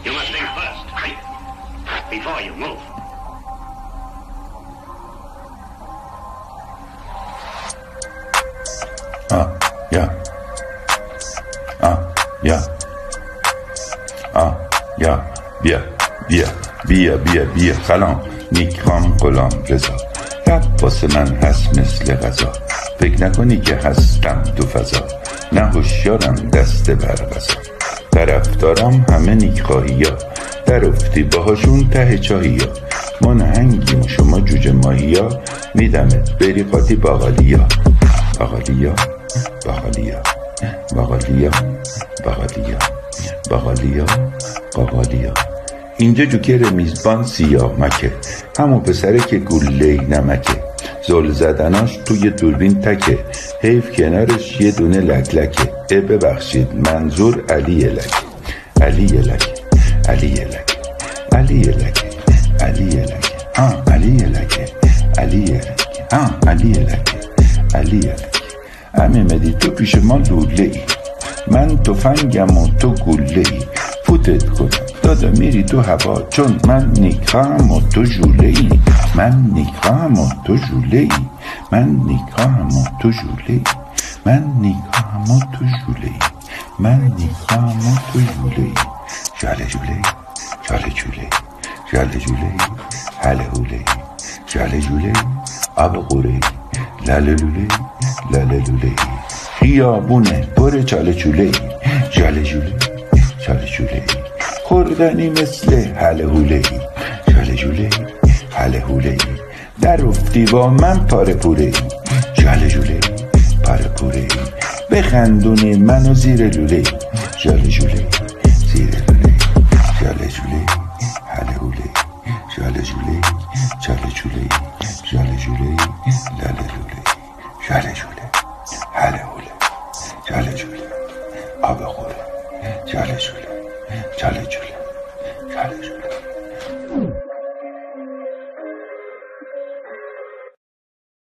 You must think first, right? Before you move. Ja. Ja. Ja. بیا خلام نیکام غلام رضا. رب واسه من هست مثل غذا. فکر نکنی که هستم تو فضا. نه هوشیارم دست بر غذا. طرفدارم همه نیکخواهی ها. در افتی باهاشون ته چاهی ها. ما نهنگیم و شما جوجه ماهی ها. میدمت بری قاطی باقالیا. باقالیا باقالیا باقالیا باقالیا باقالیا باقالیا. اینجا جوکر میزبان سیاه مکه، همون پسره که گله نمکه. زل زدناش توی دوربین تکه، حیف کنارش یه دونه لکلکه. ببخشید منظور علی لکه. علی لکه علی لکه علی لکه علی لکه علی لکه علی لکه علی لکه علی لکه. همه مدی تو پیش ما لوله ای، من تفنگم و تو گله ای. فوتت کنم دادا میری تو هوا، چون من نیکام و تو ژوله ای. من نیکام و تو ژوله ای. من نیکام و تو ژوله ای. من نیکام و تو ژوله ای. من نیکام و تو ژوله ای. ژاله ژوله ژاله ژوله ژاله ژوله هله هوله ژاله ژوله آب قوره لاله لوله لاله لوله. خیابونه پر چاله چوله ژاله ژوله ژاله ژوله خوردنی مثل هله هوله ژاله ژوله هله هوله. در افتی با من پاره پوره ژاله ژوله پاره پوره. بخندونی منو زیر لوله ژاله ژوله زیر لوله ژاله ژوله هله هوله ژاله ژوله ژاله ژوله ژاله ژوله لاله لوله ژاله ژوله هله هوله ژاله ژوله آب خوره ژاله ژوله ژاله ژوله ژاله ژوله.